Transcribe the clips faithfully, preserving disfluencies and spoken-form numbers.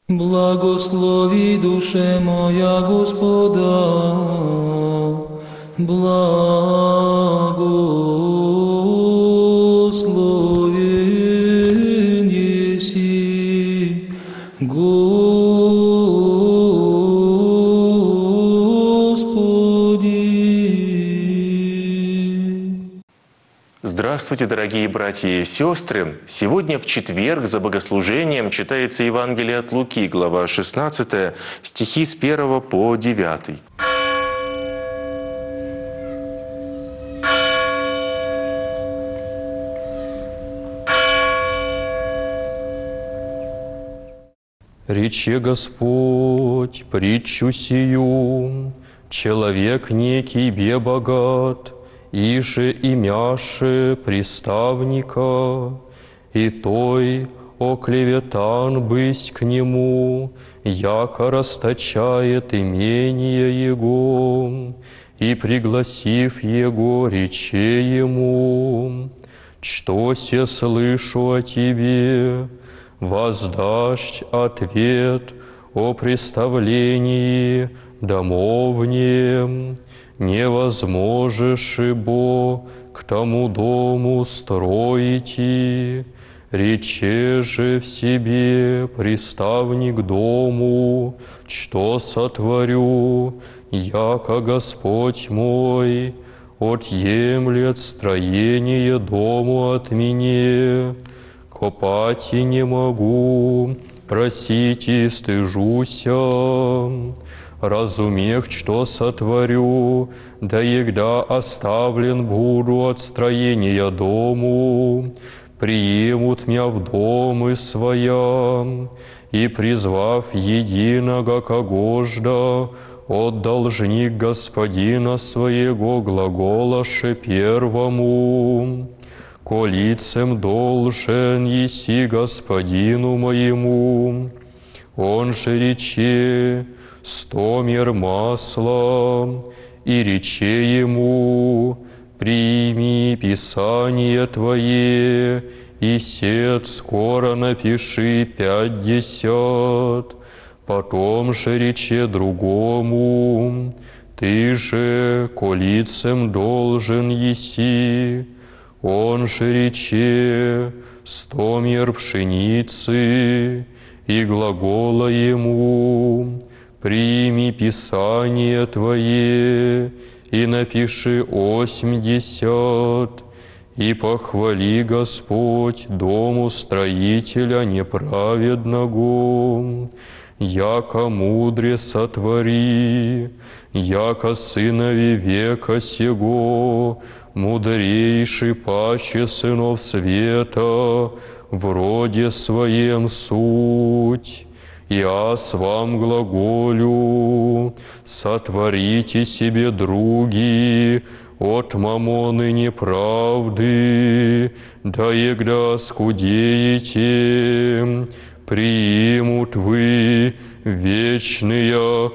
Благослови душе моя Господа, благословен еси Господи. Здравствуйте, дорогие братья и сестры! Сегодня в четверг за богослужением читается Евангелие от Луки, глава шестнадцатая, стихи с первого по девятый. Рече Господь притчу сию: человек некий бе богат, иже имяше приставника, и той оклеветан бысть к нему, яко расточает имение его, и, пригласив его, рече ему: что се слышу о тебе, воздашь ответ о представлении домовне, невозможешь ибо к тому дому строите, рече же в себе приставник дому, что сотворю, яко Господь мой отъемлет строение дому от меня. Копать и не могу, просить и стыжуся, разумех, что сотворю, да егда оставлен буду от строения дому, приемут меня в домы своя, и, призвав единого когожда, от должник господина своего глаголаше первому: колицем должен еси господину моему. Он же рече: сто мер масла, и рече ему: прими писание твое, и сед скоро напиши пятьдесят. Потом же рече другому: ты же колицем должен еси. Он же рече: сто мер пшеницы, и глагола ему: прими писание твое, и напиши осьмдесят, и похвали Господь дому строителя неправедного, яко мудре сотвори, яко сынови века сего, мудрейший паче сынов света, в роде своем суть. Я с вам глаголю: сотворите себе други от мамоны неправды, да егда скудеете, примут вы вечные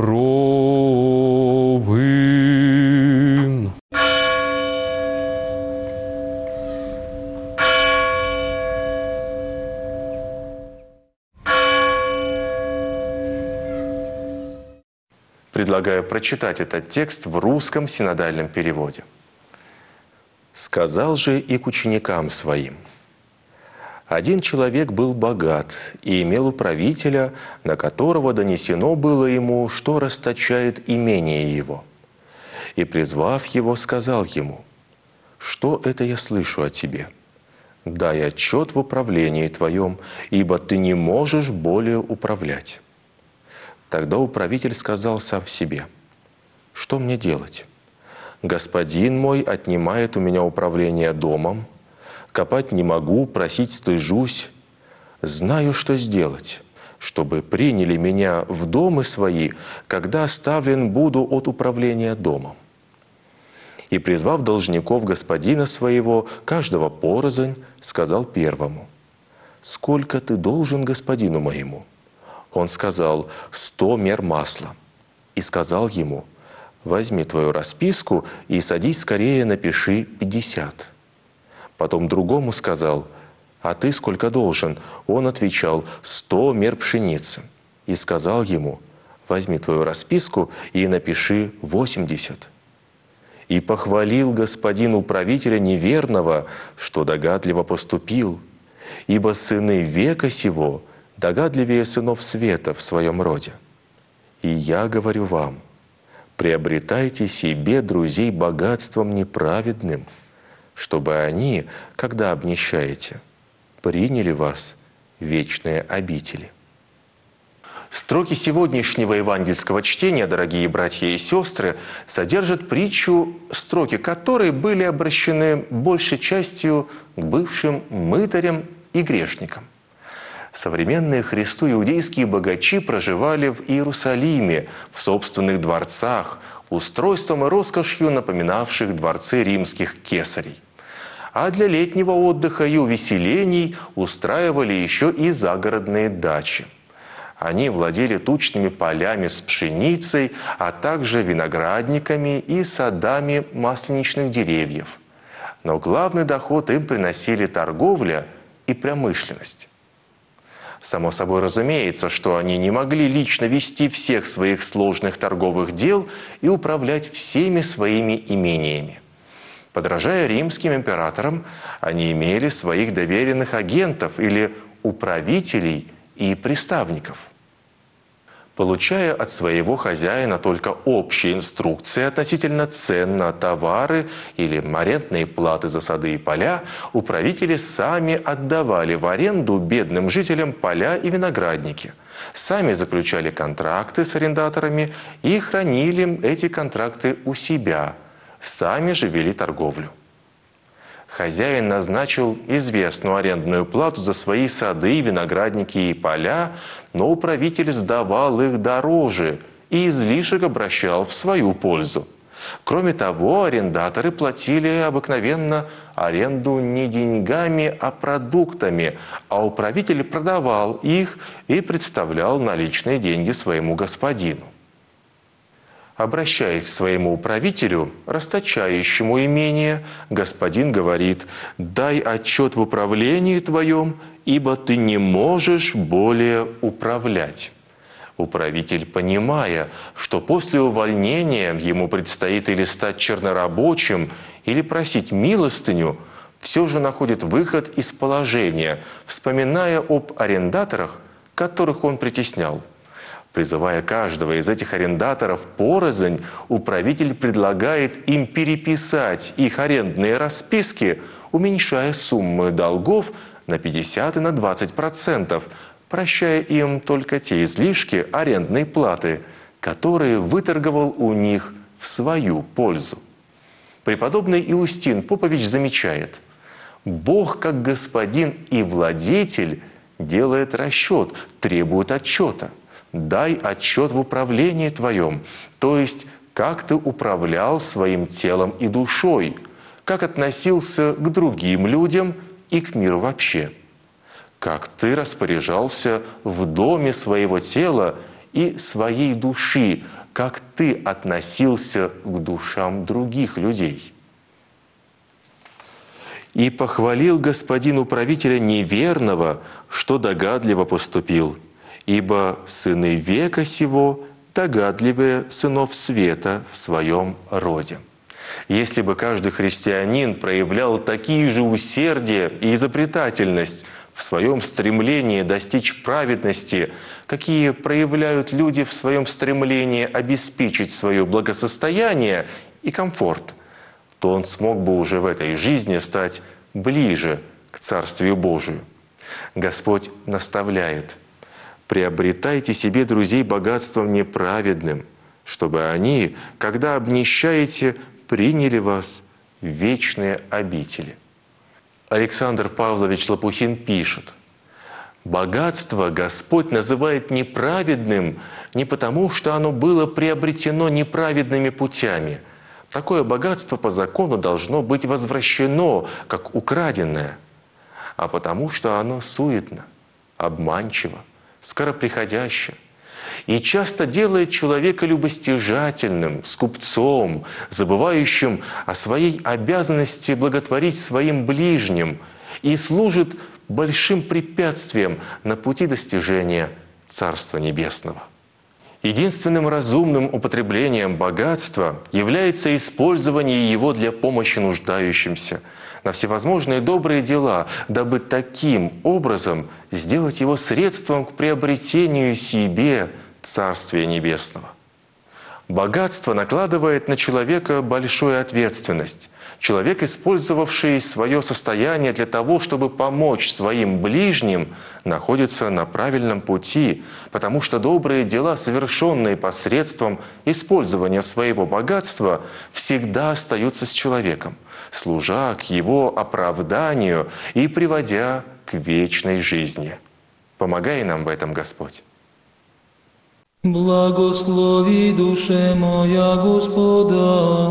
кровы. Предлагаю прочитать этот текст в русском синодальном переводе. «Сказал же и к ученикам своим: один человек был богат и имел управителя, на которого донесено было ему, что расточает имение его. И, призвав его, сказал ему: что это я слышу о тебе? Дай отчет в управлении твоем, ибо ты не можешь более управлять. Тогда управитель сказал сам в себе: что мне делать? Господин мой отнимает у меня управление домом, копать не могу, просить стыжусь. Знаю, что сделать, чтобы приняли меня в домы свои, когда оставлен буду от управления домом. И, призвав должников господина своего, каждого порознь, сказал первому: сколько ты должен господину моему? Он сказал: сто мер масла. И сказал ему: возьми твою расписку и садись скорее, напиши пятьдесят. Потом другому сказал: А ты сколько должен? Он отвечал: сто мер пшеницы. И сказал ему: возьми твою расписку и напиши восемьдесят. И похвалил господин управителя неверного, что догадливо поступил, ибо сыны века сего догадливее сынов света в своем роде. И я говорю вам, приобретайте себе друзей богатством неправедным, чтобы они, когда обнищаете, приняли вас в вечные обители. Строки сегодняшнего евангельского чтения, дорогие братья и сестры, содержат притчу, строки которой были обращены большей частью к бывшим мытарям и грешникам. Современные Христу иудейские богачи проживали в Иерусалиме, в собственных дворцах, устройством и роскошью напоминавших дворцы римских кесарей. А для летнего отдыха и увеселений устраивали еще и загородные дачи. Они владели тучными полями с пшеницей, а также виноградниками и садами масленичных деревьев. Но главный доход им приносили торговля и промышленность. Само собой разумеется, что они не могли лично вести всех своих сложных торговых дел и управлять всеми своими имениями. Подражая римским императорам, они имели своих доверенных агентов или управителей и приставников. Получая от своего хозяина только общие инструкции относительно цен на товары или арендные платы за сады и поля, управители сами отдавали в аренду бедным жителям поля и виноградники. Сами заключали контракты с арендаторами и хранили эти контракты у себя. Сами же вели торговлю. Хозяин назначил известную арендную плату за свои сады, виноградники и поля, но управитель сдавал их дороже и излишек обращал в свою пользу. Кроме того, арендаторы платили обыкновенно аренду не деньгами, а продуктами, а управитель продавал их и представлял наличные деньги своему господину. Обращаясь к своему управителю, расточающему имение, господин говорит: «Дай отчет в управлении твоем, ибо ты не можешь более управлять». Управитель, понимая, что после увольнения ему предстоит или стать чернорабочим, или просить милостыню, все же находит выход из положения, вспоминая об арендаторах, которых он притеснял. Призывая каждого из этих арендаторов порознь, управитель предлагает им переписать их арендные расписки, уменьшая суммы долгов на пятьдесят и на двадцать процентов, прощая им только те излишки арендной платы, которые выторговал у них в свою пользу. Преподобный Иустин Попович замечает: «Бог, как господин и владетель, делает расчет, требует отчета. Дай отчет в управлении твоем, то есть как ты управлял своим телом и душой, как относился к другим людям и к миру вообще, как ты распоряжался в доме своего тела и своей души, как ты относился к душам других людей». «И похвалил господин управителя неверного, что догадливо поступил. Ибо сыны века сего догадливые сынов света в своем роде». Если бы каждый христианин проявлял такие же усердие и изобретательность в своем стремлении достичь праведности, какие проявляют люди в своем стремлении обеспечить свое благосостояние и комфорт, то он смог бы уже в этой жизни стать ближе к Царствию Божию. Господь наставляет: «Приобретайте себе друзей богатством неправедным, чтобы они, когда обнищаете, приняли вас в вечные обители». Александр Павлович Лопухин пишет: «Богатство Господь называет неправедным не потому, что оно было приобретено неправедными путями. Такое богатство по закону должно быть возвращено, как украденное, а потому, что оно суетно, обманчиво, скороприходяще, и часто делает человека любостяжательным, скупцом, забывающим о своей обязанности благотворить своим ближним, и служит большим препятствием на пути достижения Царства Небесного. Единственным разумным употреблением богатства является использование его для помощи нуждающимся, на всевозможные добрые дела, дабы таким образом сделать его средством к приобретению себе Царствия Небесного. Богатство накладывает на человека большую ответственность. Человек, использовавший свое состояние для того, чтобы помочь своим ближним, находится на правильном пути, потому что добрые дела, совершенные посредством использования своего богатства, всегда остаются с человеком, служа к его оправданию и приводя к вечной жизни. Помогай нам в этом, Господь. Благослови душе моя Господа,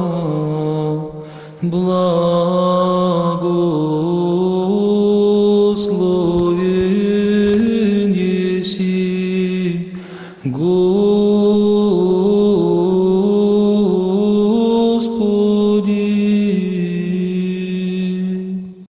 благословен еси, Господи.